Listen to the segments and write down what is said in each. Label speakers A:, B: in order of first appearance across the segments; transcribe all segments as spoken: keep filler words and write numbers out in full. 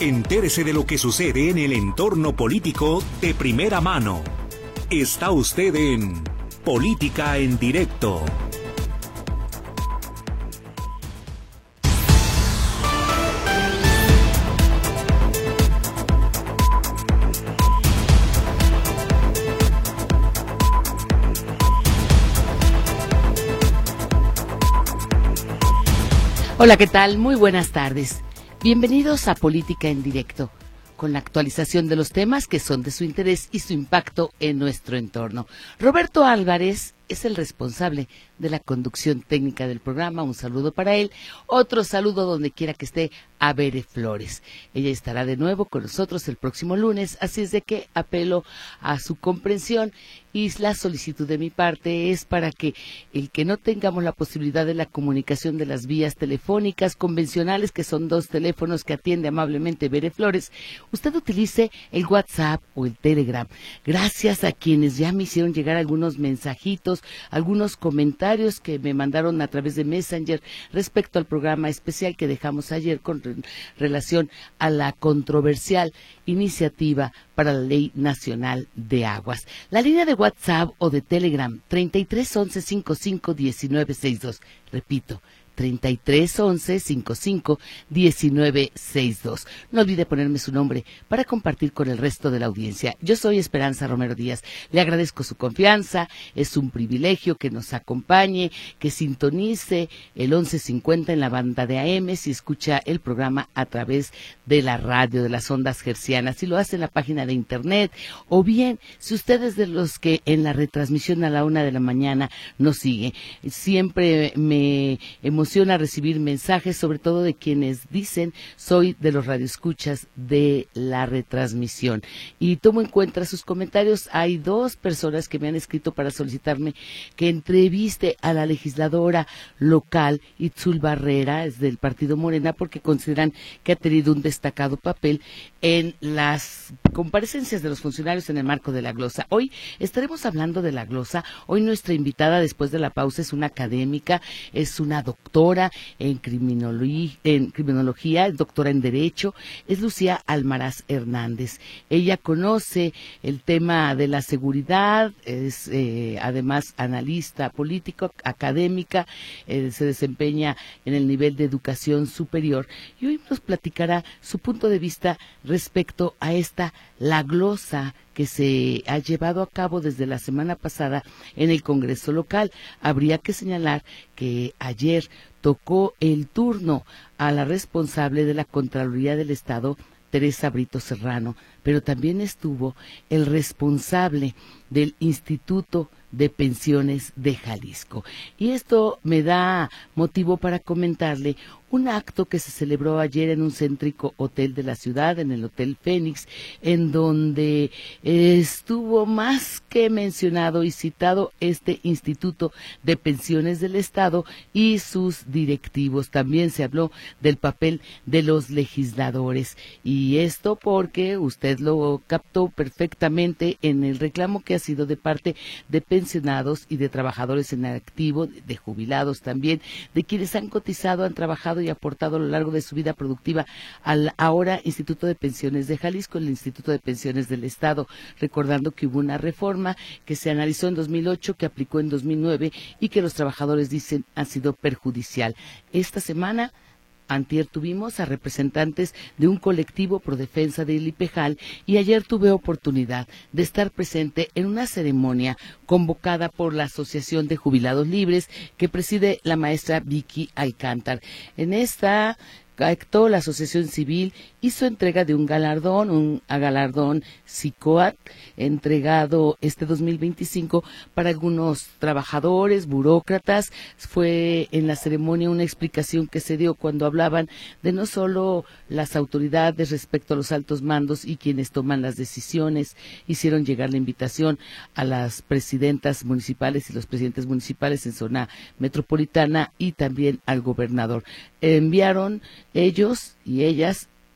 A: Entérese de lo que sucede en el entorno político de primera mano. Está usted en Política en Directo.
B: Hola, ¿qué tal? Muy buenas tardes. Bienvenidos a Política en Directo, con la actualización de los temas que son de su interés y su impacto en nuestro entorno. Roberto Álvarez es el responsable de la conducción técnica del programa. Un saludo para él. Otro saludo donde quiera que esté a Bere Flores. Ella estará de nuevo con nosotros el próximo lunes, así es de que apelo a su comprensión y la solicitud de mi parte es para que el que no tengamos la posibilidad de la comunicación de las vías telefónicas convencionales, que son dos teléfonos que atiende amablemente Bere Flores, usted utilice el WhatsApp o el Telegram. Gracias a quienes ya me hicieron llegar algunos mensajitos, algunos comentarios que me mandaron a través de Messenger respecto al programa especial que dejamos ayer con re- relación a la controversial iniciativa para la Ley Nacional de Aguas. La línea de WhatsApp o de Telegram, treinta y tres once cincuenta y cinco diecinueve sesenta y dos. Repito, treinta y tres once cincuenta y cinco diecinueve sesenta y dos. No olvide ponerme su nombre para compartir con el resto de la audiencia. Yo soy Esperanza Romero Díaz. Le agradezco su confianza. Es un privilegio que nos acompañe, que sintonice el once cincuenta en la banda de A M si escucha el programa a través de la radio, de las ondas hercianas, si lo hace en la página de internet, o bien si usted es de los que en la retransmisión a la una de la mañana nos sigue. Siempre me emociona recibir mensajes, sobre todo de quienes dicen soy de los radioescuchas de la retransmisión, y tomo en cuenta sus comentarios. Hay dos personas que me han escrito para solicitarme que entreviste a la legisladora local Itzul Barrera, es del Partido Morena, porque consideran que ha tenido un destacado papel en las comparecencias de los funcionarios en el marco de la glosa. Hoy estaremos hablando de la glosa. Hoy nuestra invitada después de la pausa es una académica, es una doctora en criminología, en criminología, es doctora en Derecho, es Lucía Almaraz Hernández. Ella conoce el tema de la seguridad, es eh, además analista político, académica, eh, se desempeña en el nivel de educación superior y hoy nos platicará su punto de vista respecto a esta, la glosa que se ha llevado a cabo desde la semana pasada en el Congreso local. Habría que señalar que ayer tocó el turno a la responsable de la Contraloría del Estado, Teresa Brito Serrano, pero también estuvo el responsable del Instituto de Pensiones de Jalisco. Y esto me da motivo para comentarle un acto que se celebró ayer en un céntrico hotel de la ciudad, en el Hotel Fénix, en donde estuvo más que mencionado y citado este Instituto de Pensiones del Estado y sus directivos. También se habló del papel de los legisladores, y esto porque usted lo captó perfectamente en el reclamo que ha sido de parte de pensionados y de trabajadores en activo, de jubilados también, de quienes han cotizado, han trabajado y aportado a lo largo de su vida productiva al ahora Instituto de Pensiones de Jalisco, el Instituto de Pensiones del Estado, recordando que hubo una reforma que se analizó en dos mil ocho, que aplicó en dos mil nueve y que los trabajadores dicen ha sido perjudicial. Esta semana antier tuvimos a representantes de un colectivo pro defensa de Ilipejal y ayer tuve oportunidad de estar presente en una ceremonia convocada por la Asociación de Jubilados Libres que preside la maestra Vicky Alcántar. En esta acto, la Asociación Civil hizo entrega de un galardón, un galardón SICOAT, entregado este dos mil veinticinco para algunos trabajadores, burócratas. Fue en la ceremonia una explicación que se dio cuando hablaban de no solo las autoridades respecto a los altos mandos y quienes toman las decisiones. Hicieron llegar la invitación a las presidentas municipales y los presidentes municipales en zona metropolitana y también al gobernador. Enviaron ellos y ellas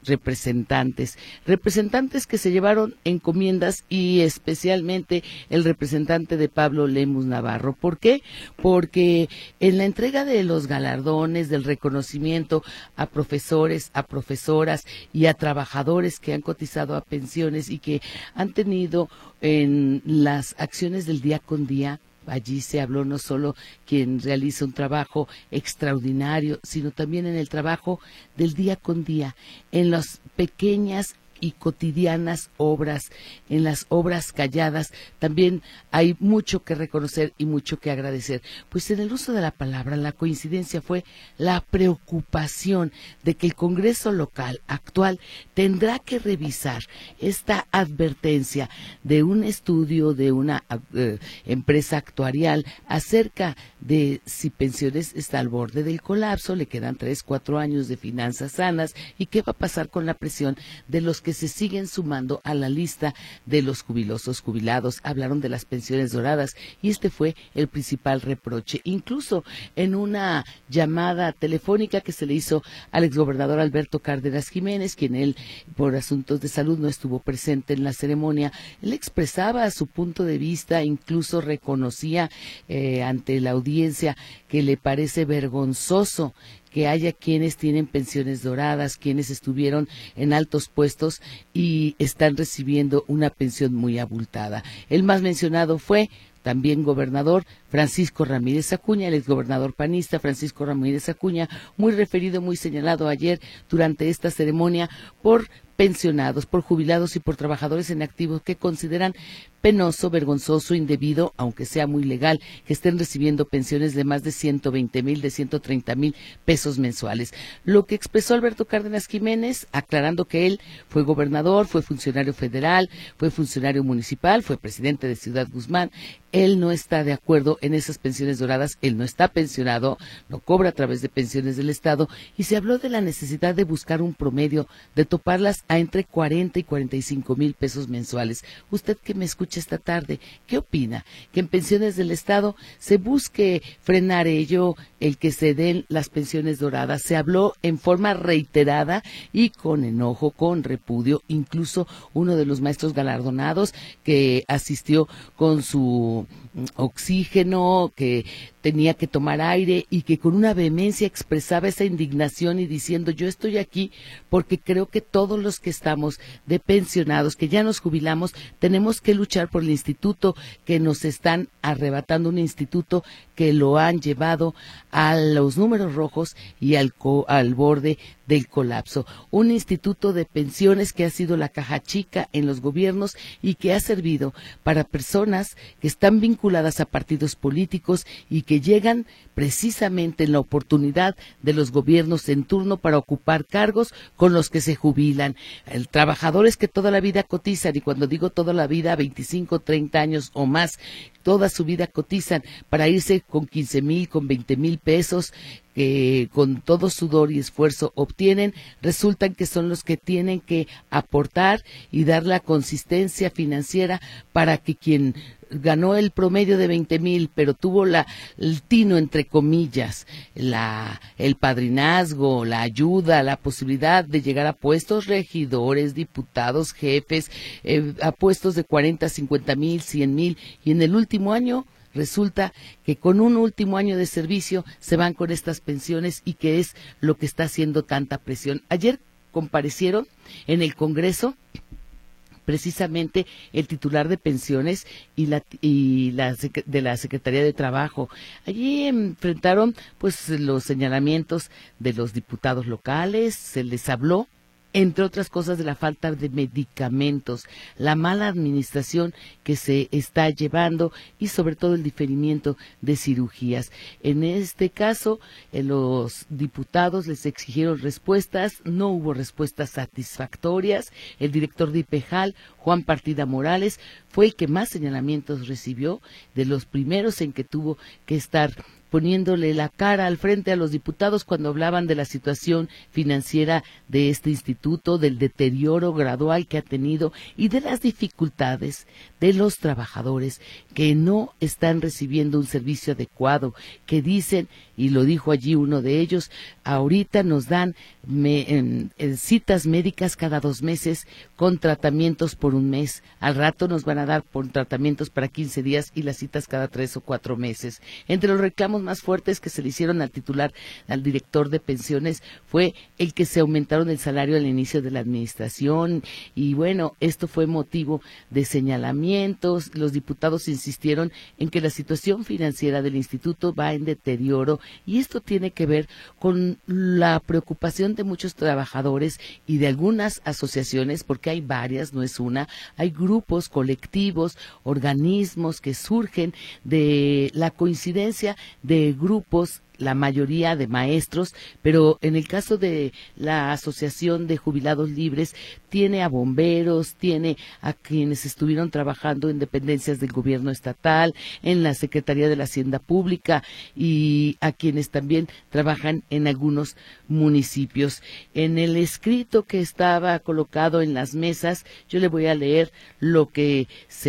B: representantes, representantes que se llevaron encomiendas y especialmente el representante de Pablo Lemus Navarro. ¿Por qué? Porque en la entrega de los galardones, del reconocimiento a profesores, a profesoras y a trabajadores que han cotizado a pensiones y que han tenido en las acciones del día con día, allí se habló no solo quien realiza un trabajo extraordinario, sino también en el trabajo del día con día, en las pequeñas y cotidianas obras, en las obras calladas, también hay mucho que reconocer y mucho que agradecer. Pues en el uso de la palabra, la coincidencia fue la preocupación de que el Congreso local actual tendrá que revisar esta advertencia de un estudio de una eh, empresa actuarial acerca de si Pensiones está al borde del colapso, le quedan tres, cuatro años de finanzas sanas y qué va a pasar con la presión de los que se siguen sumando a la lista de los jubilosos jubilados. Hablaron de las pensiones doradas y este fue el principal reproche. Incluso en una llamada telefónica que se le hizo al exgobernador Alberto Cárdenas Jiménez, quien él por asuntos de salud no estuvo presente en la ceremonia, él expresaba su punto de vista, incluso reconocía eh, ante la audiencia que le parece vergonzoso que haya quienes tienen pensiones doradas, quienes estuvieron en altos puestos y están recibiendo una pensión muy abultada. El más mencionado fue también gobernador Francisco Ramírez Acuña, el exgobernador panista Francisco Ramírez Acuña, muy referido, muy señalado ayer durante esta ceremonia por pensionados, por jubilados y por trabajadores en activos que consideran penoso, vergonzoso, indebido, aunque sea muy legal, que estén recibiendo pensiones de más de ciento veinte mil, de ciento treinta mil pesos mensuales. Lo que expresó Alberto Cárdenas Jiménez, aclarando que él fue gobernador, fue funcionario federal, fue funcionario municipal, fue presidente de Ciudad Guzmán, él no está de acuerdo en esas pensiones doradas, él no está pensionado, no cobra a través de pensiones del Estado, y se habló de la necesidad de buscar un promedio, de toparlas a entre cuarenta y cuarenta y cinco mil pesos mensuales. Usted que me escucha esta tarde, ¿qué opina? Que en pensiones del Estado se busque frenar ello, el que se den las pensiones doradas. Se habló en forma reiterada y con enojo, con repudio, incluso uno de los maestros galardonados que asistió con su oxígeno, que tenía que tomar aire y que con una vehemencia expresaba esa indignación y diciendo: yo estoy aquí porque creo que todos los que estamos de pensionados, que ya nos jubilamos, tenemos que luchar por el instituto que nos están arrebatando, un instituto que lo han llevado a los números rojos y al, co al borde del colapso. Un instituto de pensiones que ha sido la caja chica en los gobiernos y que ha servido para personas que están vinculadas a partidos políticos y que llegan precisamente en la oportunidad de los gobiernos en turno para ocupar cargos con los que se jubilan. El, trabajadores que toda la vida cotizan, y cuando digo toda la vida, veinticinco, treinta años o más, toda su vida cotizan para irse con quince mil, con veinte mil pesos, que con todo sudor y esfuerzo obtienen, resultan que son los que tienen que aportar y dar la consistencia financiera para que quien ganó el promedio de veinte mil, pero tuvo la, el tino, entre comillas, la, el padrinazgo, la ayuda, la posibilidad de llegar a puestos regidores, diputados, jefes, eh, a puestos de cuarenta, cincuenta mil, cien mil, y en el último año resulta que con un último año de servicio se van con estas pensiones, y que es lo que está haciendo tanta presión. Ayer comparecieron en el Congreso precisamente el titular de pensiones y la y la de la Secretaría de Trabajo. Allí enfrentaron pues los señalamientos de los diputados locales, se les habló, entre otras cosas, de la falta de medicamentos, la mala administración que se está llevando y sobre todo el diferimiento de cirugías. En este caso, eh, los diputados les exigieron respuestas, no hubo respuestas satisfactorias. El director de IPEJAL, Juan Partida Morales, fue el que más señalamientos recibió, de los primeros en que tuvo que estar poniéndole la cara al frente a los diputados cuando hablaban de la situación financiera de este instituto, del deterioro gradual que ha tenido y de las dificultades de los trabajadores que no están recibiendo un servicio adecuado, que dicen y lo dijo allí uno de ellos, ahorita nos dan me, en, en citas médicas cada dos meses con tratamientos por un mes, al rato nos van a dar por tratamientos para quince días y las citas cada tres o cuatro meses. Entre los reclamos más fuertes que se le hicieron al titular, al director de pensiones, fue el que se aumentaron el salario al inicio de la administración, y bueno, esto fue motivo de señalamientos. Los diputados insistieron en que la situación financiera del instituto va en deterioro, y esto tiene que ver con la preocupación de muchos trabajadores y de algunas asociaciones, porque hay varias, no es una, hay grupos, colectivos, organismos que surgen de la coincidencia de grupos, la mayoría de maestros, pero en el caso de la Asociación de Jubilados Libres, tiene a bomberos, tiene a quienes estuvieron trabajando en dependencias del gobierno estatal, en la Secretaría de la Hacienda Pública, y a quienes también trabajan en algunos municipios. En el escrito que estaba colocado en las mesas, yo le voy a leer lo que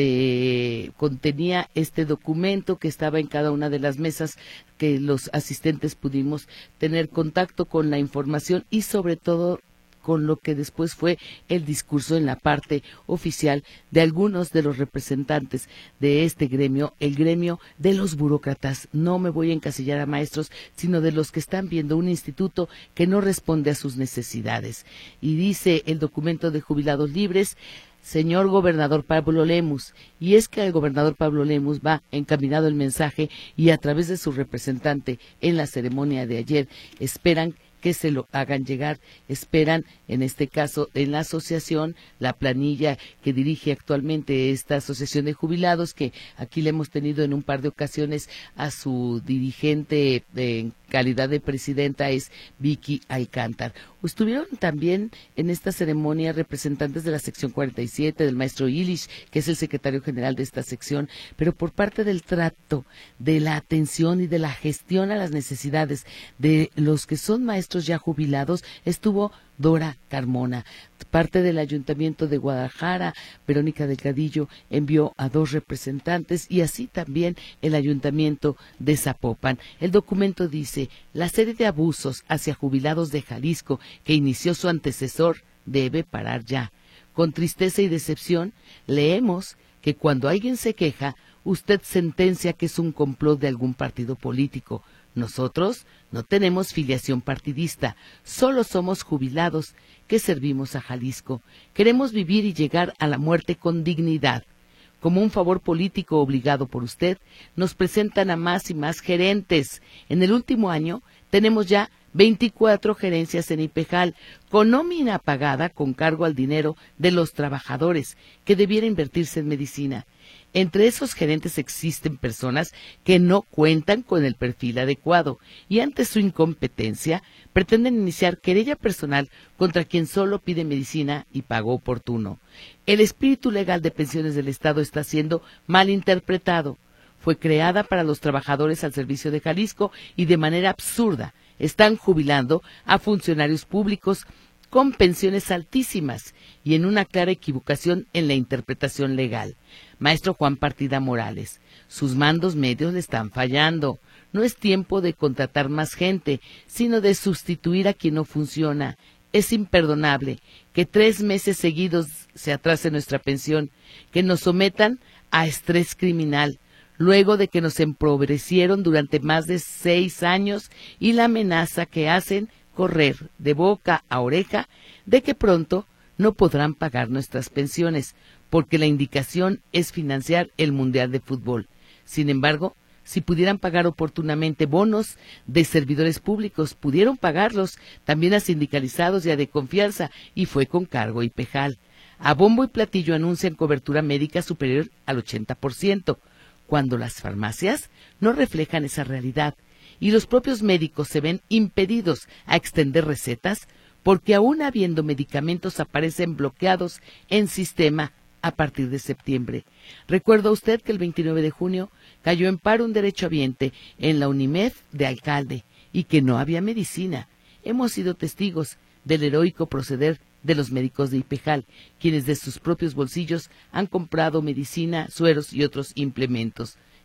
B: se contenía este documento que estaba en cada una de las mesas, que los asistentes pudimos tener contacto con la información y sobre todo con lo que después fue el discurso en la parte oficial de algunos de los representantes de este gremio, el gremio de los burócratas. No me voy a encasillar a maestros, sino de los que están viendo un instituto que no responde a sus necesidades. Y dice el documento de Jubilados Libres: señor gobernador Pablo Lemus, y es que al gobernador Pablo Lemus va encaminado el mensaje, y a través de su representante en la ceremonia de ayer esperan que se lo hagan llegar, esperan en este caso en la asociación, la planilla que dirige actualmente esta asociación de jubilados, que aquí le hemos tenido en un par de ocasiones a su dirigente en calidad de presidenta, es Vicky Alcántar. Estuvieron también en esta ceremonia representantes de la sección cuarenta y siete, del maestro Illich, que es el secretario general de esta sección, pero por parte del trato, de la atención y de la gestión a las necesidades de los que son maestros ya jubilados, estuvo Dora Carmona. Parte del Ayuntamiento de Guadalajara, Verónica Delgadillo, envió a dos representantes, y así también el Ayuntamiento de Zapopan. El documento dice: la serie de abusos hacia jubilados de Jalisco que inició su antecesor debe parar ya. Con tristeza y decepción leemos que cuando alguien se queja, usted sentencia que es un complot de algún partido político. Nosotros no tenemos filiación partidista, solo somos jubilados que servimos a Jalisco. Queremos vivir y llegar a la muerte con dignidad. Como un favor político obligado por usted, nos presentan a más y más gerentes. En el último año tenemos ya veinticuatro gerencias en Ipejal, con nómina pagada con cargo al dinero de los trabajadores, que debiera invertirse en medicina. Entre esos gerentes existen personas que no cuentan con el perfil adecuado y ante su incompetencia pretenden iniciar querella personal contra quien solo pide medicina y pago oportuno. El espíritu legal de pensiones del Estado está siendo mal interpretado. Fue creada para los trabajadores al servicio de Jalisco y de manera absurda están jubilando a funcionarios públicos con pensiones altísimas y en una clara equivocación en la interpretación legal. Maestro Juan Partida Morales, sus mandos medios le están fallando. No es tiempo de contratar más gente, sino de sustituir a quien no funciona. Es imperdonable que tres meses seguidos se atrase nuestra pensión, que nos sometan a estrés criminal, luego de que nos empobrecieron durante más de seis años y la amenaza que hacen correr de boca a oreja de que pronto no podrán pagar nuestras pensiones, porque la indicación es financiar el Mundial de Fútbol. Sin embargo, si pudieran pagar oportunamente bonos de servidores públicos, pudieron pagarlos también a sindicalizados y a de confianza, y fue con cargo y Ipejal. A bombo y platillo anuncian cobertura médica superior al ochenta por ciento, cuando las farmacias no reflejan esa realidad, y los propios médicos se ven impedidos a extender recetas, porque aún habiendo medicamentos aparecen bloqueados en sistema a partir de septiembre. ¿Recuerda usted que el veintinueve de junio cayó en paro un derechohabiente en la Unimed de Alcalde y que no había medicina? Hemos sido testigos del heroico proceder de los médicos de Ipejal, quienes de sus propios bolsillos han comprado medicina, sueros y otros implementos.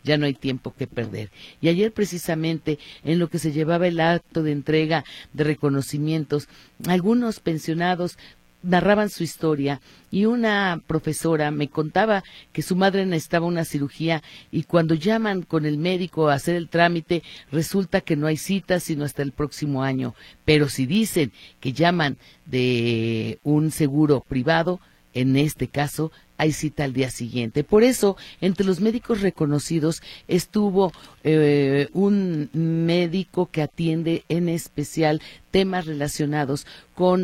B: ya no hay tiempo que perder. Y ayer precisamente en lo que se llevaba el acto de entrega de reconocimientos, algunos pensionados narraban su historia y una profesora me contaba que su madre necesitaba una cirugía y cuando llaman con el médico a hacer el trámite resulta que no hay cita sino hasta el próximo año, pero si dicen que llaman de un seguro privado, en este caso hay cita al día siguiente. Por eso, entre los médicos reconocidos estuvo eh, un médico que atiende en especial temas relacionados con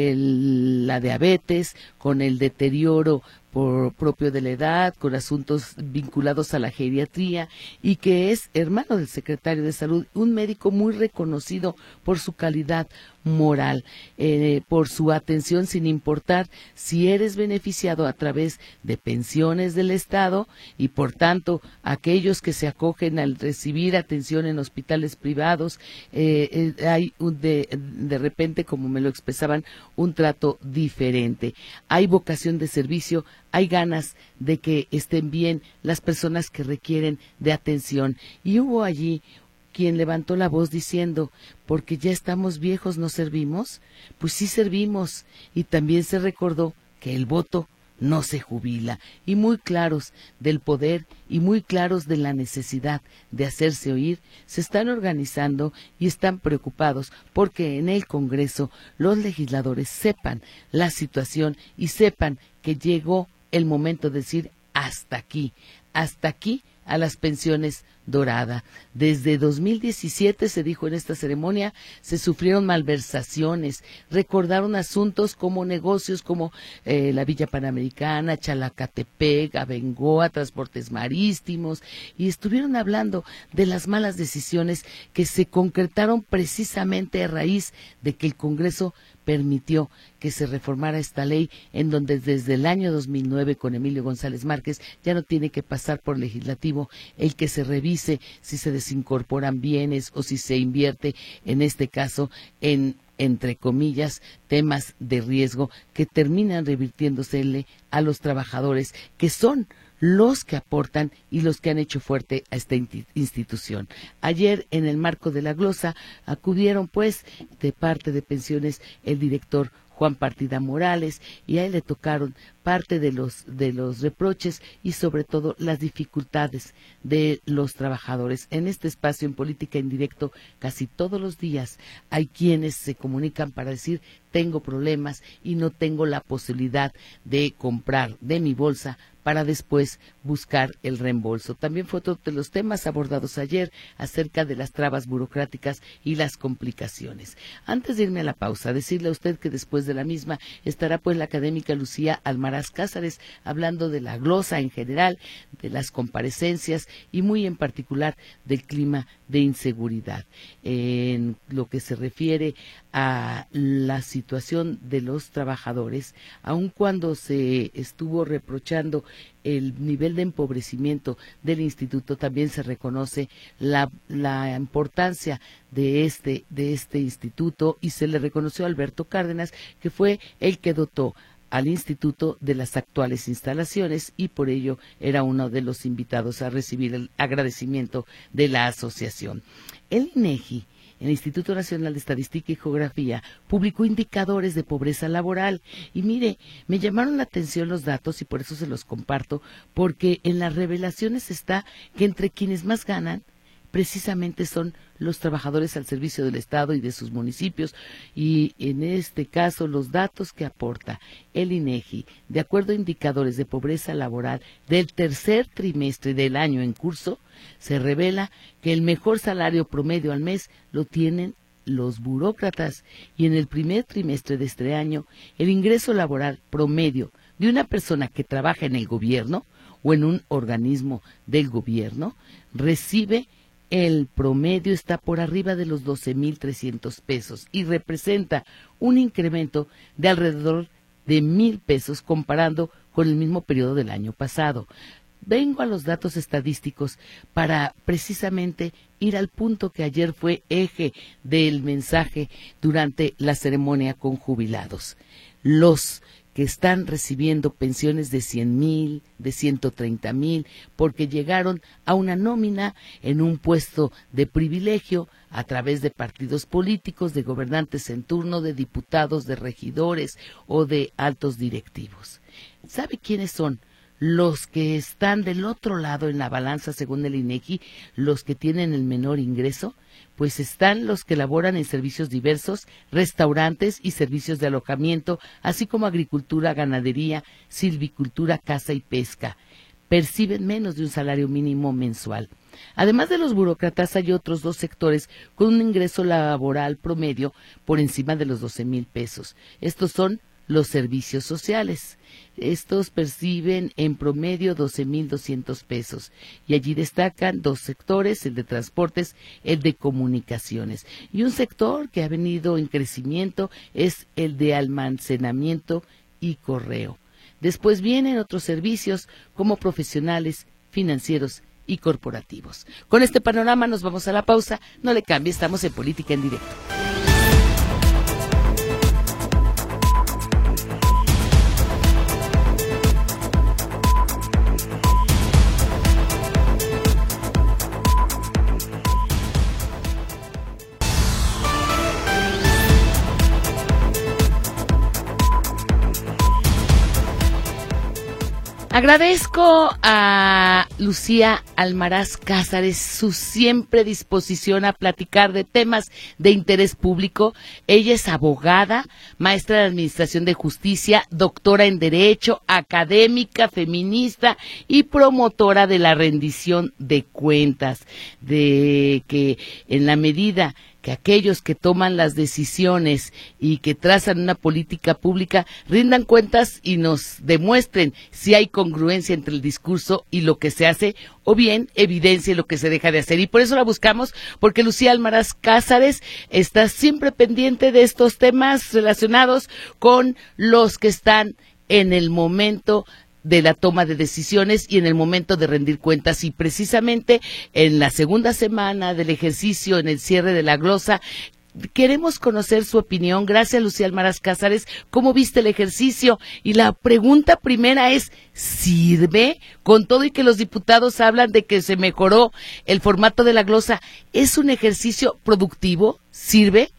B: el, la diabetes, con el deterioro por propio de la edad, con asuntos vinculados a la geriatría y que es hermano del secretario de Salud, un médico muy reconocido por su calidad moral, eh, por su atención sin importar si eres beneficiado a través de pensiones del Estado y por tanto aquellos que se acogen al recibir atención en hospitales privados, eh, eh, hay un de, de repente, como me lo expresaban, un trato diferente. Hay vocación de servicio, hay ganas de que estén bien las personas que requieren de atención. Y hubo allí quien levantó la voz diciendo, porque ya estamos viejos, ¿no servimos? Pues sí servimos. Y también se recordó que el voto no se jubila, y muy claros del poder y muy claros de la necesidad de hacerse oír, se están organizando y están preocupados porque en el Congreso los legisladores sepan la situación y sepan que llegó el momento de decir hasta aquí, hasta aquí a las pensiones dorada. Desde dos mil diecisiete, se dijo en esta ceremonia, se sufrieron malversaciones, recordaron asuntos como negocios como eh, la Villa Panamericana, Chalacatepec, Abengoa, transportes marítimos, y estuvieron hablando de las malas decisiones que se concretaron precisamente a raíz de que el Congreso permitió que se reformara esta ley en donde desde el año dos mil nueve con Emilio González Márquez ya no tiene que pasar por legislativo el que se revise si se desincorporan bienes o si se invierte, en este caso, en entre comillas, temas de riesgo que terminan revirtiéndosele a los trabajadores que son los que aportan y los que han hecho fuerte a esta institución. Ayer, en el marco de la glosa, acudieron pues de parte de pensiones el director Juan Partida Morales, y a él le tocaron parte de los de los reproches y sobre todo las dificultades de los trabajadores. En este espacio en Política en Directo, casi todos los días hay quienes se comunican para decir tengo problemas y no tengo la posibilidad de comprar de mi bolsa para después buscar el reembolso. También fue otro de los temas abordados ayer acerca de las trabas burocráticas y las complicaciones. Antes de irme a la pausa, decirle a usted que después de la misma estará pues la académica Lucía Almaraz Cázares hablando de la glosa en general, de las comparecencias y muy en particular del clima de inseguridad. En lo que se refiere a la situación de los trabajadores, aun cuando se estuvo reprochando el nivel de empobrecimiento del instituto, también se reconoce la, la importancia de este, de este instituto, y se le reconoció a Alberto Cárdenas, que fue el que dotó al instituto de las actuales instalaciones, y por ello era uno de los invitados a recibir el agradecimiento de la asociación. El INEGI, el Instituto Nacional de Estadística y Geografía, publicó indicadores de pobreza laboral. Y mire, me llamaron la atención los datos y por eso se los comparto, porque en las revelaciones está que entre quienes más ganan precisamente son los trabajadores al servicio del Estado y de sus municipios, y en este caso los datos que aporta el INEGI, de acuerdo a indicadores de pobreza laboral del tercer trimestre del año en curso, se revela que el mejor salario promedio al mes lo tienen los burócratas, y en el primer trimestre de este año el ingreso laboral promedio de una persona que trabaja en el gobierno o en un organismo del gobierno recibe el promedio está por arriba de los doce mil trescientos pesos y representa un incremento de alrededor de mil pesos comparando con el mismo periodo del año pasado. Vengo a los datos estadísticos para precisamente ir al punto que ayer fue eje del mensaje durante la ceremonia con jubilados. Los que están recibiendo pensiones de cien mil, de ciento treinta mil, porque llegaron a una nómina en un puesto de privilegio a través de partidos políticos, de gobernantes en turno, de diputados, de regidores o de altos directivos. ¿Sabe quiénes son? Los que están del otro lado en la balanza, según el INEGI, los que tienen el menor ingreso, pues están los que laboran en servicios diversos, restaurantes y servicios de alojamiento, así como agricultura, ganadería, silvicultura, caza y pesca. Perciben menos de un salario mínimo mensual. Además de los burócratas, hay otros dos sectores con un ingreso laboral promedio por encima de los doce mil pesos. Estos son los servicios sociales. Estos perciben en promedio doce mil doscientos pesos y allí destacan dos sectores, el de transportes, el de comunicaciones. Y un sector que ha venido en crecimiento es el de almacenamiento y correo. Después vienen otros servicios como profesionales, financieros y corporativos. Con este panorama nos vamos a la pausa. No le cambie, estamos en Política en Directo. Agradezco a Lucía Almaraz Cázares su siempre disposición a platicar de temas de interés público. Ella es abogada, maestra de Administración de Justicia, doctora en Derecho, académica, feminista y promotora de la rendición de cuentas, de que en la medida que aquellos que toman las decisiones y que trazan una política pública rindan cuentas y nos demuestren si hay congruencia entre el discurso y lo que se hace, o bien evidencia lo que se deja de hacer. Y por eso la buscamos, porque Lucía Almaraz Cázares está siempre pendiente de estos temas relacionados con los que están en el momento de la toma de decisiones y en el momento de rendir cuentas, y precisamente en la segunda semana del ejercicio, en el cierre de la glosa, queremos conocer su opinión. Gracias, Lucía Almaraz Cázares. ¿Cómo viste el ejercicio? Y la pregunta primera es, ¿sirve? Con todo y que los diputados hablan de que se mejoró el formato de la glosa, ¿es un ejercicio productivo? ¿Sirve?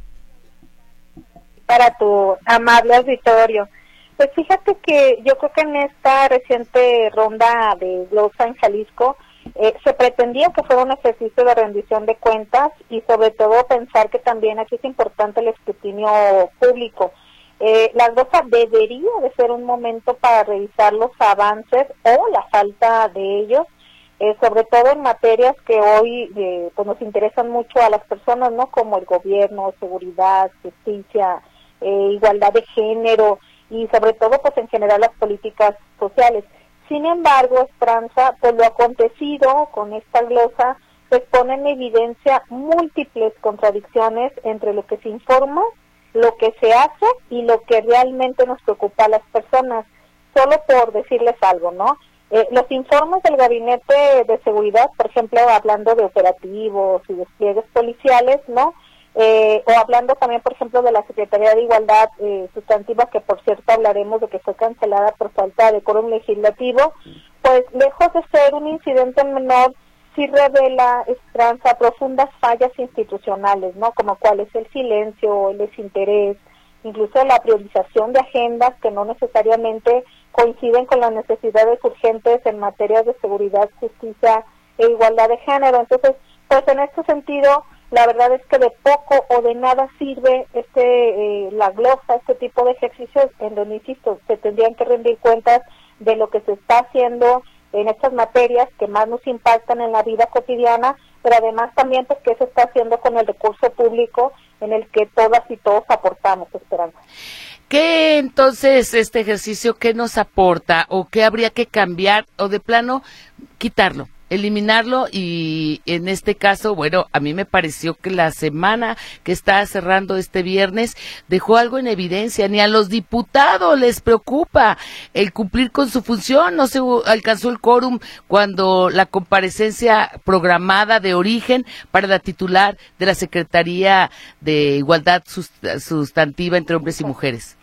C: Para tu amable auditorio. Pues fíjate que yo creo que en esta reciente ronda de glosa en Jalisco eh, se pretendía que fuera un ejercicio de rendición de cuentas y sobre todo pensar que también aquí es importante el escrutinio público. Eh, la glosa debería de ser un momento para revisar los avances o la falta de ellos, eh, sobre todo en materias que hoy eh, pues nos interesan mucho a las personas, ¿no? Como el gobierno, seguridad, justicia, eh, igualdad de género, y sobre todo pues en general las políticas sociales. Sin embargo, Esperanza, pues lo acontecido con esta glosa pues pone en evidencia múltiples contradicciones entre lo que se informa, lo que se hace y lo que realmente nos preocupa a las personas. Solo por decirles algo, ¿no? Eh, los informes del Gabinete de Seguridad, por ejemplo, hablando de operativos y despliegues policiales, ¿no? Eh, o hablando también, por ejemplo, de la Secretaría de Igualdad eh, Sustantiva, que por cierto hablaremos de que fue cancelada por falta de quórum legislativo, pues lejos de ser un incidente menor, sí revela, Esperanza, profundas fallas institucionales, ¿no? Como cuál es el silencio, el desinterés, incluso la priorización de agendas que no necesariamente coinciden con las necesidades urgentes en materias de seguridad, justicia e igualdad de género. Entonces, pues en este sentido, la verdad es que de poco o de nada sirve este eh, la glosa, este tipo de ejercicios en donde, insisto, se tendrían que rendir cuentas de lo que se está haciendo en estas materias que más nos impactan en la vida cotidiana, pero además también pues qué se está haciendo con el recurso público en el que todas y todos aportamos, Esperanza.
B: ¿Qué entonces este ejercicio, qué nos aporta o qué habría que cambiar o de plano quitarlo? Eliminarlo, y en este caso, bueno, a mí me pareció que la semana que está cerrando este viernes dejó algo en evidencia. Ni a los diputados les preocupa el cumplir con su función. No se alcanzó el quórum cuando la comparecencia programada de origen para la titular de la Secretaría de Igualdad Sustantiva entre Hombres y Mujeres.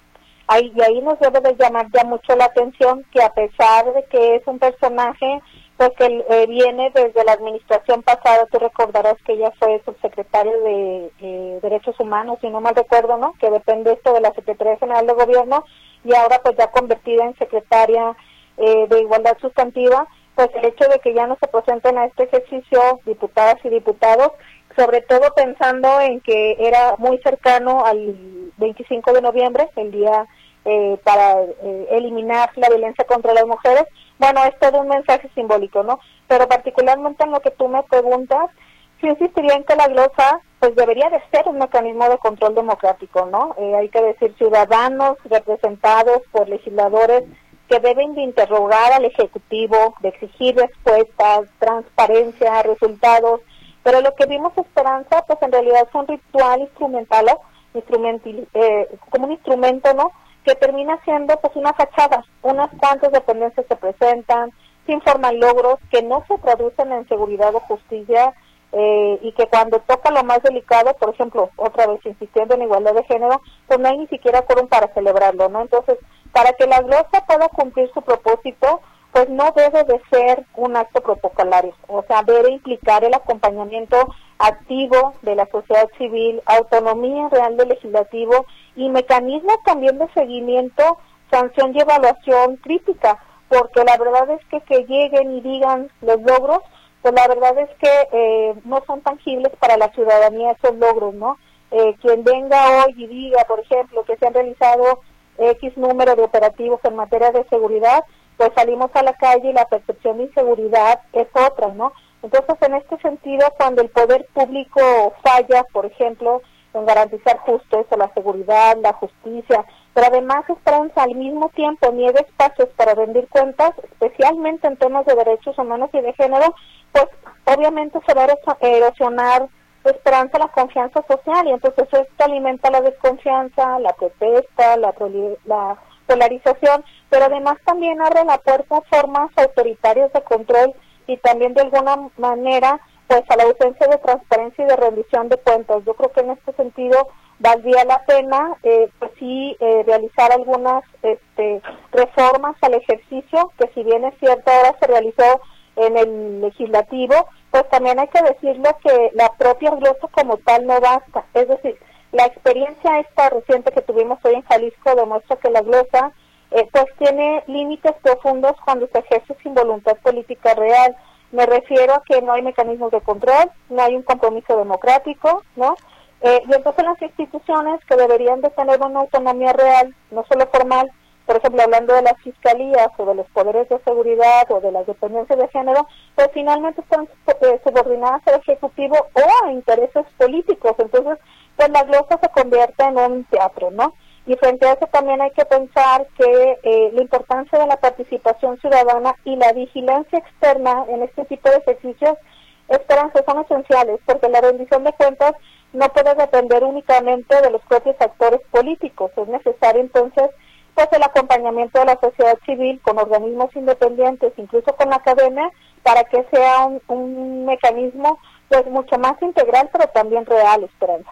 C: ahí, y ahí nos debe de llamar ya mucho la atención que a pesar de que es un personaje pues que eh, viene desde la administración pasada, tú recordarás que ella fue subsecretaria de eh, Derechos Humanos, si no mal recuerdo, ¿no? Que depende esto de la Secretaría General de Gobierno, y ahora pues ya convertida en secretaria eh, de Igualdad Sustantiva, pues el hecho de que ya no se presenten a este ejercicio diputadas y diputados, sobre todo pensando en que era muy cercano al veinticinco de noviembre, el día eh, para eh, eliminar la violencia contra las mujeres. Bueno, es todo un mensaje simbólico, ¿no? Pero particularmente en lo que tú me preguntas, sí insistiría en que la glosa pues debería de ser un mecanismo de control democrático, ¿no? Eh, hay que decir ciudadanos representados por legisladores que deben de interrogar al Ejecutivo, de exigir respuestas, transparencia, resultados, pero lo que vimos Esperanza, pues en realidad es un ritual instrumental, instrumental eh, como un instrumento, ¿no?, que termina siendo pues una fachada. Unas cuantas dependencias se presentan, se informan logros que no se traducen en seguridad o justicia, eh, y que cuando toca lo más delicado, por ejemplo, otra vez insistiendo en igualdad de género, pues no hay ni siquiera quórum para celebrarlo, ¿no? Entonces, para que la glosa pueda cumplir su propósito, pues no debe de ser un acto protocolario, o sea, debe implicar el acompañamiento activo de la sociedad civil, autonomía real del legislativo y mecanismos también de seguimiento, sanción y evaluación crítica, porque la verdad es que que lleguen y digan los logros, pues la verdad es que eh, no son tangibles para la ciudadanía esos logros, ¿no? Eh, quien venga hoy y diga, por ejemplo, que se han realizado X número de operativos en materia de seguridad, pues salimos a la calle y la percepción de inseguridad es otra, ¿no? Entonces, en este sentido, cuando el poder público falla, por ejemplo, en garantizar justo eso, la seguridad, la justicia, pero además Esperanza al mismo tiempo niega espacios para rendir cuentas, especialmente en temas de derechos humanos y de género, pues obviamente se va a erosionar Esperanza la confianza social, y entonces esto alimenta la desconfianza, la protesta, la, la polarización, pero además también abre la puerta a formas autoritarias de control y también de alguna manera pues a la ausencia de transparencia y de rendición de cuentas. Yo creo que en este sentido valdría la pena eh, pues sí eh, realizar algunas este, reformas al ejercicio, que si bien es cierto ahora se realizó en el legislativo, pues también hay que decirlo que la propia glosa como tal no basta. Es decir, la experiencia esta reciente que tuvimos hoy en Jalisco demuestra que la glosa eh, pues tiene límites profundos cuando se ejerce sin voluntad política real. Me refiero a que no hay mecanismos de control, no hay un compromiso democrático, ¿no? Eh, y entonces las instituciones que deberían de tener una autonomía real, no solo formal, por ejemplo, hablando de las fiscalías o de los poderes de seguridad o de las dependencias de género, pues finalmente están eh, subordinadas al Ejecutivo o a intereses políticos. Entonces, pues la glosa se convierte en un teatro, ¿no? Y frente a eso también hay que pensar que eh, la importancia de la participación ciudadana y la vigilancia externa en este tipo de ejercicios, Esperanza, son esenciales, porque la rendición de cuentas no puede depender únicamente de los propios actores políticos. Es necesario entonces pues el acompañamiento de la sociedad civil con organismos independientes, incluso con la academia, para que sea un, un mecanismo pues mucho más integral, pero también real, Esperanza.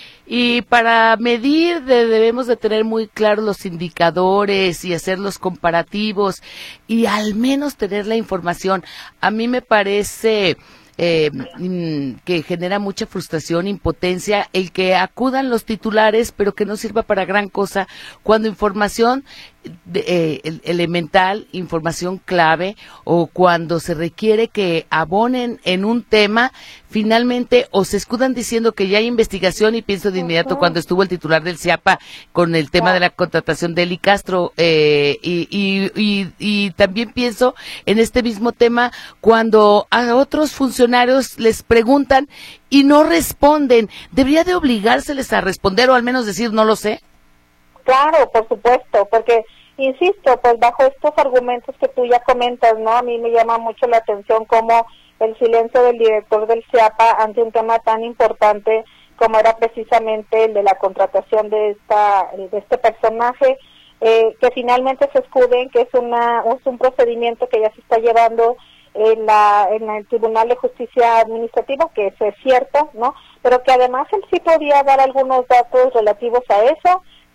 B: Y para medir de, debemos de tener muy claros los indicadores y hacer los comparativos y al menos tener la información. A mí me parece eh, que genera mucha frustración, impotencia, el que acudan los titulares, pero que no sirva para gran cosa, cuando información de, eh, elemental, información clave, o cuando se requiere que abonen en un tema, finalmente o se escudan diciendo que ya hay investigación, y pienso de inmediato uh-huh. cuando estuvo el titular del CIAPA con el tema uh-huh. de la contratación de Eli Castro, eh, y, y, y, y también pienso en este mismo tema cuando a otros funcionarios les preguntan y no responden. ¿Debería de obligárseles a responder o al menos decir no lo sé?
C: Claro, por supuesto, porque, insisto, pues bajo estos argumentos que tú ya comentas, ¿no? A mí me llama mucho la atención cómo el silencio del director del CIAPA ante un tema tan importante como era precisamente el de la contratación de esta de este personaje, eh, que finalmente se escuden que es una es un procedimiento que ya se está llevando en la en el Tribunal de Justicia Administrativa, que eso es cierto, ¿no? Pero que además él sí podía dar algunos datos relativos a eso,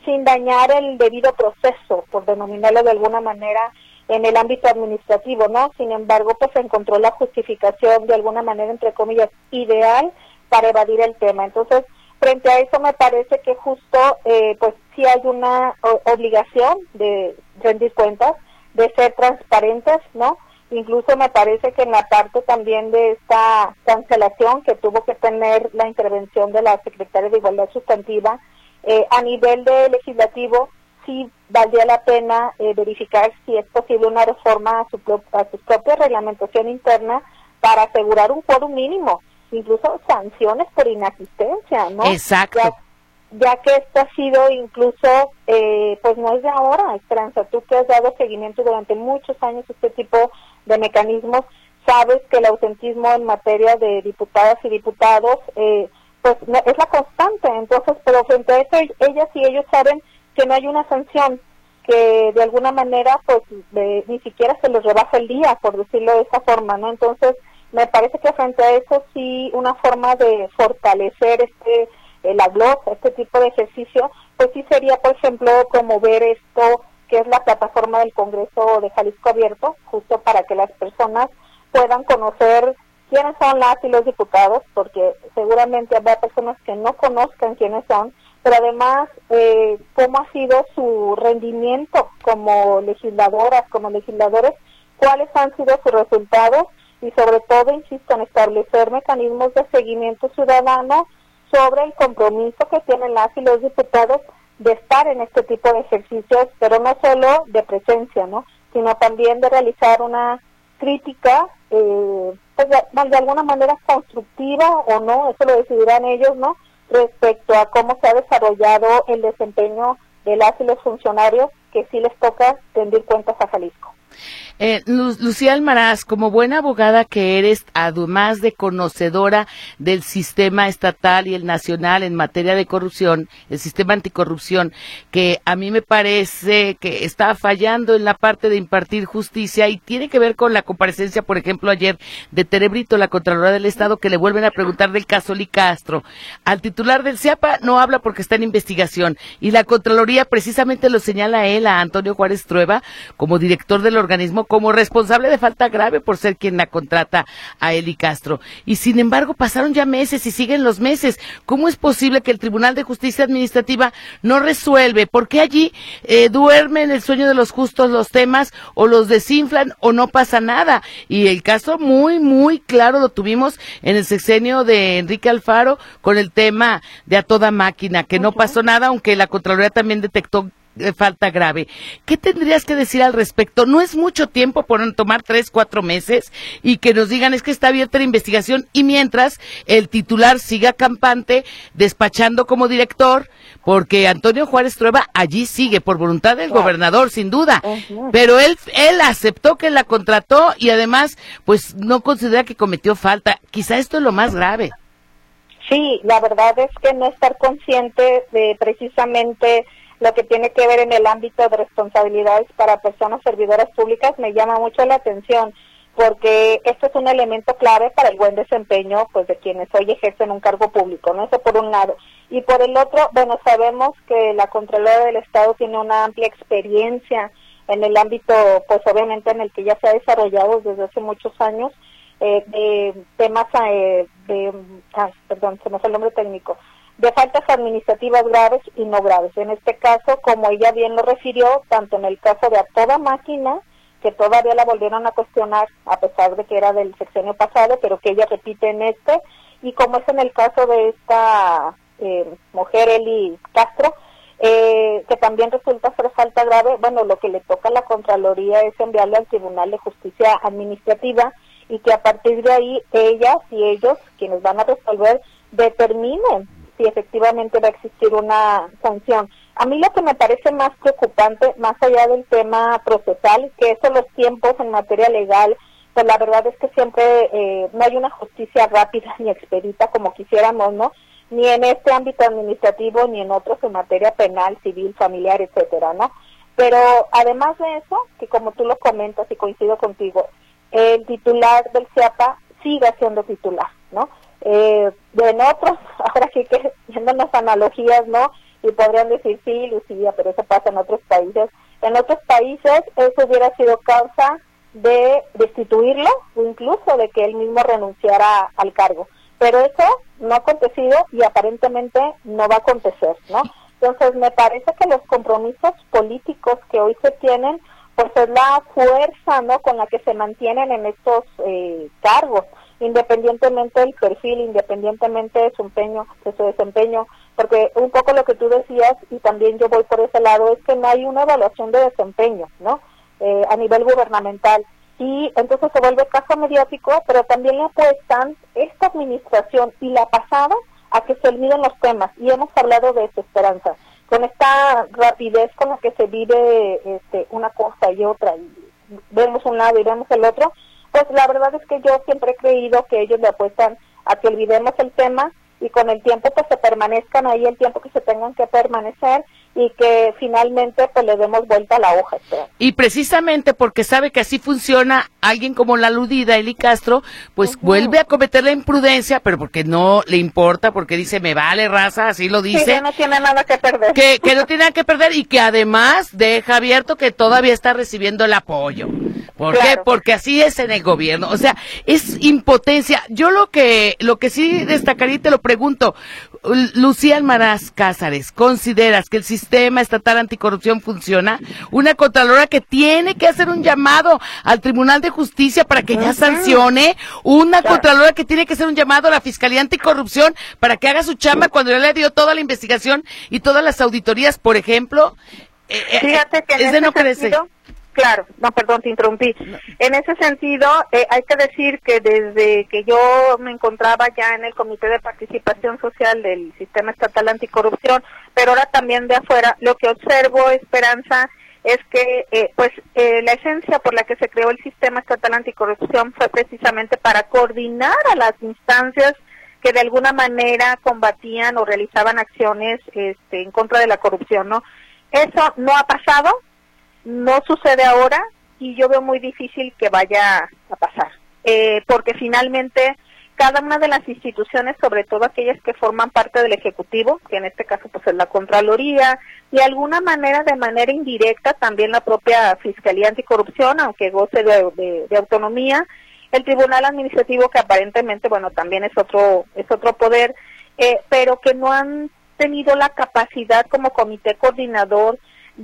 C: sin dañar el debido proceso, por denominarlo de alguna manera, en el ámbito administrativo, ¿no? Sin embargo, pues se encontró la justificación de alguna manera, entre comillas, ideal para evadir el tema. Entonces, frente a eso me parece que justo, eh, pues sí hay una o, obligación de rendir cuentas, de ser transparentes, ¿no? Incluso me parece que en la parte también de esta cancelación que tuvo que tener la intervención de la Secretaria de Igualdad Sustantiva, eh, a nivel de legislativo, sí valdría la pena eh, verificar si es posible una reforma a su, a su propia reglamentación interna para asegurar un quórum mínimo, incluso sanciones por inasistencia, ¿no?
B: Exacto.
C: Ya, ya que esto ha sido incluso, eh, pues no es de ahora, Esperanza, tú que has dado seguimiento durante muchos años a este tipo de mecanismos, sabes que el ausentismo en materia de diputadas y diputados, eh, pues no, es la constante. Entonces, pero frente a eso, ellas y ellos saben que no hay una sanción, que de alguna manera pues de, ni siquiera se les rebaja el día, por decirlo de esa forma, ¿no? Entonces, me parece que frente a eso sí una forma de fortalecer este el A G L O S, este tipo de ejercicio, pues sí sería, por ejemplo, promover esto que es la plataforma del Congreso de Jalisco Abierto, justo para que las personas puedan conocer quiénes son las y los diputados, porque seguramente habrá personas que no conozcan quiénes son, pero además eh, cómo ha sido su rendimiento como legisladoras, como legisladores, cuáles han sido sus resultados y sobre todo, insisto, en establecer mecanismos de seguimiento ciudadano sobre el compromiso que tienen las y los diputados de estar en este tipo de ejercicios, pero no solo de presencia, ¿no?, sino también de realizar una crítica, eh, pues de, de alguna manera constructiva o no, eso lo decidirán ellos, ¿no?, respecto a cómo se ha desarrollado el desempeño de las y los funcionarios que sí les toca rendir cuentas a Jalisco.
B: Eh, Lu- Lucía Almaraz, como buena abogada que eres, además de conocedora del sistema estatal y el nacional en materia de corrupción, el sistema anticorrupción, que a mí me parece que está fallando en la parte de impartir justicia y tiene que ver con la comparecencia, por ejemplo, ayer de Tere Brito, la Contralora del Estado, que le vuelven a preguntar del caso Licastro. Al titular del C I A P A no habla porque está en investigación y la Contraloría precisamente lo señala a él, a Antonio Juárez Trueba, como director del organismo, como responsable de falta grave por ser quien la contrata a Eli Castro. Y sin embargo pasaron ya meses y siguen los meses. ¿Cómo es posible que el Tribunal de Justicia Administrativa no resuelve? ¿Por qué allí eh, duermen el sueño de los justos los temas o los desinflan o no pasa nada? Y el caso muy, muy claro lo tuvimos en el sexenio de Enrique Alfaro con el tema de A Toda Máquina, que no pasó nada, aunque la Contraloría también detectó de falta grave. ¿Qué tendrías que decir al respecto? No es mucho tiempo por tomar tres, cuatro meses y que nos digan es que está abierta la investigación y mientras el titular siga campante despachando como director, porque Antonio Juárez Trueba allí sigue por voluntad del
C: Claro.
B: gobernador, sin duda,
C: Uh-huh.
B: pero él él aceptó que la contrató y además pues no considera que cometió falta. Quizá esto es lo más grave.
C: Sí, la verdad es que no estar consciente de precisamente lo que tiene que ver en el ámbito de responsabilidades para personas servidoras públicas me llama mucho la atención, porque esto es un elemento clave para el buen desempeño pues de quienes hoy ejercen un cargo público, ¿no? Eso por un lado. Y por el otro, bueno, sabemos que la Contralora del Estado tiene una amplia experiencia en el ámbito, pues obviamente en el que ya se ha desarrollado desde hace muchos años, eh, de temas, eh, de, ah, perdón, se me fue el nombre técnico, de faltas administrativas graves y no graves. En este caso, como ella bien lo refirió, tanto en el caso de A Toda Máquina, que todavía la volvieron a cuestionar, a pesar de que era del sexenio pasado, pero que ella repite en este, y como es en el caso de esta eh, mujer, Eli Castro, eh, que también resulta ser falta grave, bueno, lo que le toca a la Contraloría es enviarle al Tribunal de Justicia Administrativa, y que a partir de ahí, ellas y ellos, quienes van a resolver, determinen si efectivamente va a existir una sanción. A mí lo que me parece más preocupante, más allá del tema procesal, que eso los tiempos en materia legal, pues la verdad es que siempre eh, no hay una justicia rápida ni expedita como quisiéramos, ¿no? Ni en este ámbito administrativo, ni en otros en materia penal, civil, familiar, etcétera, ¿no? Pero además de eso, que como tú lo comentas y coincido contigo, el titular del C I A P A sigue siendo titular, ¿no? Eh, en otros, ahora sí que yéndonos analogías, ¿no? y podrían decir, sí, Lucía, pero eso pasa en otros países. En otros países eso hubiera sido causa de destituirlo o incluso de que él mismo renunciara al cargo. Pero eso no ha acontecido y aparentemente no va a acontecer, ¿no? Entonces me parece que los compromisos políticos que hoy se tienen, pues es la fuerza, ¿no?, con la que se mantienen en estos eh, cargos, independientemente del perfil, independientemente de su empeño, de su desempeño, porque un poco lo que tú decías, y también yo voy por ese lado, es que no hay una evaluación de desempeño, ¿no?, eh, a nivel gubernamental, y entonces se vuelve caso mediático, pero también le apuestan esta administración y la pasada a que se olviden los temas, y hemos hablado de eso, Esperanza, con esta rapidez con la que se vive este, una cosa y otra, y vemos un lado y vemos el otro, pues la verdad es que yo siempre he creído que ellos le apuestan a que olvidemos el tema y con el tiempo pues se permanezcan ahí el tiempo que se tengan que permanecer y que finalmente pues le demos vuelta a la hoja. Espera.
B: Y precisamente porque sabe que así funciona, alguien como la aludida Eli Castro, pues uh-huh. vuelve a cometer la imprudencia, pero porque no le importa, porque dice, me vale raza, así lo dice.
C: Sí, que no tiene nada que perder.
B: Que, que no tiene nada que perder y que además deja abierto que todavía está recibiendo el apoyo. ¿Por claro. qué? Porque así es en el gobierno. O sea, es impotencia. Yo lo que, lo que sí destacaría y te lo pregunto, Lucía Almaraz Cázares, ¿consideras que el sistema estatal anticorrupción funciona? Una contralora que tiene que hacer un llamado al Tribunal de Justicia para que ya sancione, una claro. contralora que tiene que hacer un llamado a la Fiscalía Anticorrupción para que haga su chamba cuando ya le dio toda la investigación y todas las auditorías, por ejemplo.
C: Eh, Fíjate que en
B: es de no creerse.
C: Claro, no, perdón, te interrumpí. En ese sentido, eh, hay que decir que desde que yo me encontraba ya en el Comité de Participación Social del Sistema Estatal Anticorrupción, pero ahora también de afuera, lo que observo, Esperanza, es que eh, pues eh, la esencia por la que se creó el Sistema Estatal Anticorrupción fue precisamente para coordinar a las instancias que de alguna manera combatían o realizaban acciones este, en contra de la corrupción, ¿no? Eso no ha pasado. No sucede ahora y yo veo muy difícil que vaya a pasar, eh, porque finalmente cada una de las instituciones, sobre todo aquellas que forman parte del Ejecutivo, que en este caso pues es la Contraloría, y de alguna manera, de manera indirecta, también la propia Fiscalía Anticorrupción, aunque goce de, de, de autonomía, el Tribunal Administrativo, que aparentemente, bueno, también es otro, es otro poder, eh, pero que no han tenido la capacidad como comité coordinador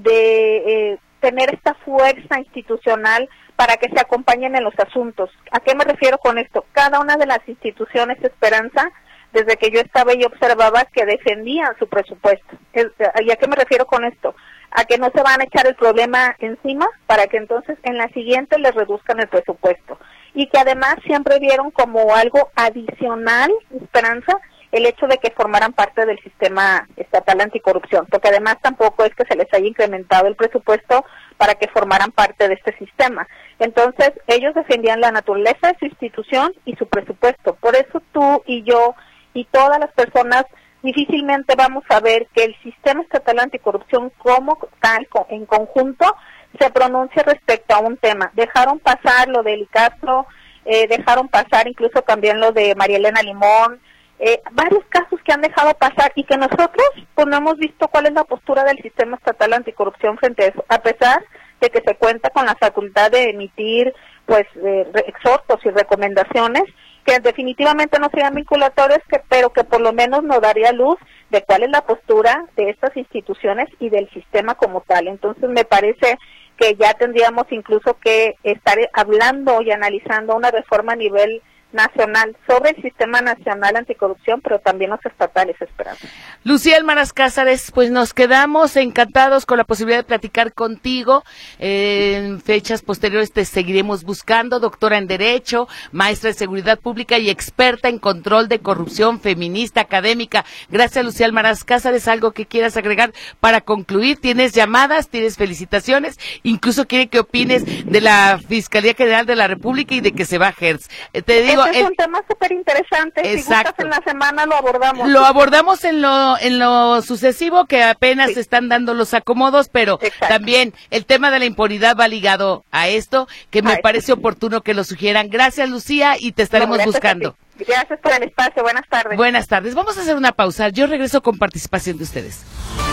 C: de eh, tener esta fuerza institucional para que se acompañen en los asuntos. ¿A qué me refiero con esto? Cada una de las instituciones, Esperanza, desde que yo estaba y observaba que defendían su presupuesto. ¿Y a qué me refiero con esto? A que no se van a echar el problema encima para que entonces en la siguiente les reduzcan el presupuesto. Y que además siempre vieron como algo adicional, Esperanza, el hecho de que formaran parte del sistema estatal anticorrupción, porque además tampoco es que se les haya incrementado el presupuesto para que formaran parte de este sistema. Entonces, ellos defendían la naturaleza de su institución y su presupuesto. Por eso tú y yo y todas las personas difícilmente vamos a ver que el sistema estatal anticorrupción como tal, en conjunto, se pronuncie respecto a un tema. Dejaron pasar lo de Eli Castro, eh, dejaron pasar incluso también lo de María Elena Limón, Eh, varios casos que han dejado pasar y que nosotros pues no hemos visto cuál es la postura del sistema estatal anticorrupción frente a eso, a pesar de que se cuenta con la facultad de emitir pues eh, exhortos y recomendaciones que definitivamente no serían vinculatorios, que, pero que por lo menos nos daría luz de cuál es la postura de estas instituciones y del sistema como tal. Entonces me parece que ya tendríamos incluso que estar hablando y analizando una reforma a nivel nacional sobre el sistema nacional anticorrupción, pero también los estatales, Esperanza.
B: Lucía Almaraz Cázares, pues nos quedamos encantados con la posibilidad de platicar contigo. Eh, en fechas posteriores te seguiremos buscando, doctora en Derecho, maestra de Seguridad Pública y experta en control de corrupción, feminista, académica. Gracias, Lucía Almaraz Cázares. ¿Algo que quieras agregar para concluir? ¿Tienes llamadas? ¿Tienes felicitaciones? Incluso quiere que opines de la Fiscalía General de la República y de que se va a Hertz. Eh, te digo,
C: Este es un tema súper interesante.
B: Exacto.
C: Si gustas en la semana lo abordamos.
B: Lo abordamos en lo en lo sucesivo, que apenas sí. se están dando los acomodos, pero Exacto. también el tema de la impunidad va ligado a esto, que me Ay, parece sí. oportuno que lo sugieran. Gracias, Lucía, y te estaremos no, buscando.
C: Gracias por el espacio. Buenas tardes.
B: Buenas tardes. Vamos a hacer una pausa. Yo regreso con participación de ustedes.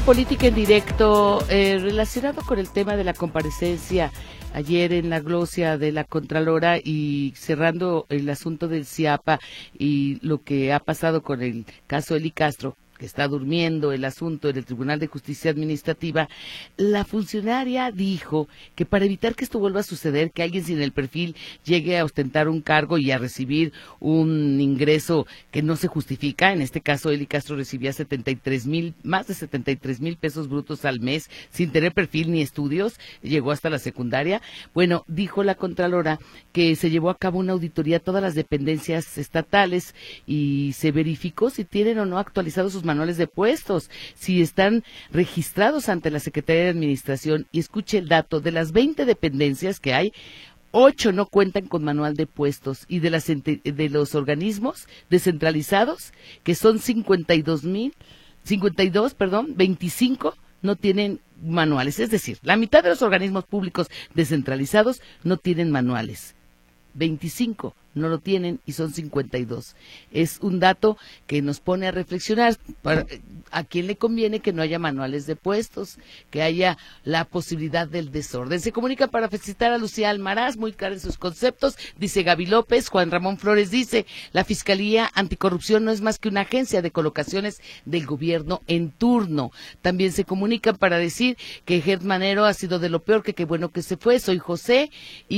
B: Política en Directo, eh, relacionado con el tema de la comparecencia ayer en la glosia de la Contralora y cerrando el asunto del CIAPA y lo que ha pasado con el caso Eli Castro, que está durmiendo el asunto en el Tribunal de Justicia Administrativa, la funcionaria dijo que para evitar que esto vuelva a suceder, que alguien sin el perfil llegue a ostentar un cargo y a recibir un ingreso que no se justifica, en este caso Eli Castro recibía setenta y tres mil, más de setenta y tres mil pesos brutos al mes, sin tener perfil ni estudios, llegó hasta la secundaria. Bueno, dijo la Contralora que se llevó a cabo una auditoría a todas las dependencias estatales y se verificó si tienen o no actualizados sus manuales de puestos, si están registrados ante la Secretaría de Administración. Y escuche el dato, de las veinte dependencias que hay, ocho no cuentan con manual de puestos, y de las de los organismos descentralizados, que son cincuenta y dos mil, cincuenta y dos, perdón, veinticinco no tienen manuales, es decir, la mitad de los organismos públicos descentralizados no tienen manuales. veinticinco no lo tienen y son cincuenta y dos. Es un dato que nos pone a reflexionar. Para, ¿a quién le conviene que no haya manuales de puestos? Que haya la posibilidad del desorden. Se comunica para felicitar a Lucía Almaraz, muy clara en sus conceptos, dice Gaby López. Juan Ramón Flores dice, la Fiscalía Anticorrupción no es más que una agencia de colocaciones del gobierno en turno. También se comunican para decir que Gert Manero ha sido de lo peor, que qué bueno que se fue, soy José.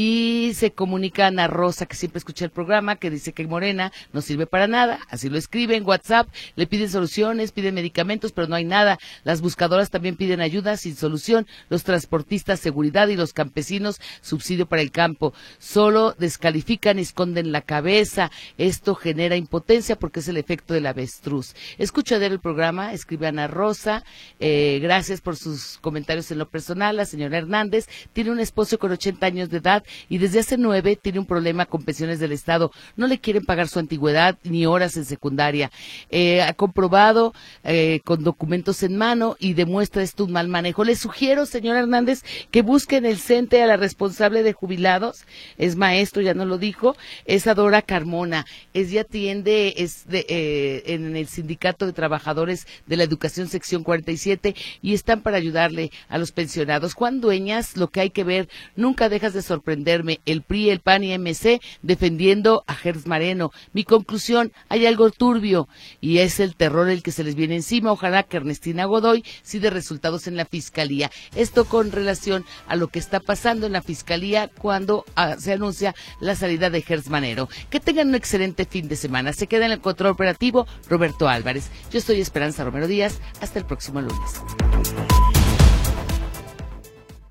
B: Y se comunica Ana Rosa, que siempre escucha el programa, que dice que Morena no sirve para nada, así lo escribe en WhatsApp, le piden soluciones, piden medicamentos, pero no hay nada. Las buscadoras también piden ayuda sin solución, los transportistas seguridad y los campesinos subsidio para el campo. Solo descalifican y esconden la cabeza. Esto genera impotencia porque es el efecto del avestruz. Escucha el programa, escribe Ana Rosa, eh, gracias por sus comentarios en lo personal. La señora Hernández tiene un esposo con ochenta años de edad y desde hace nueve tiene un problema con pensiones del Estado. No le quieren pagar su antigüedad ni horas en secundaria. Eh, ha comprobado eh, con documentos en mano y demuestra esto un mal manejo. Le sugiero, señor Hernández, que busquen el CENTE a la responsable de jubilados. Es maestro, ya nos lo dijo. Es Adora Carmona. Ella atiende es de, eh, en el Sindicato de Trabajadores de la Educación, sección cuarenta y siete, y están para ayudarle a los pensionados. Juan Dueñas, lo que hay que ver, nunca dejas de sorprenderme. El P R I, el P A N y M C defendiendo a Gers Manero. Mi conclusión, hay algo turbio y es el terror el que se les viene encima. Ojalá que Ernestina Godoy sí dé resultados en la Fiscalía. Esto con relación a lo que está pasando en la Fiscalía cuando ah, se anuncia la salida de Gers Manero. Que tengan un excelente fin de semana. Se queda en el control operativo Roberto Álvarez. Yo soy Esperanza Romero Díaz. Hasta el próximo lunes.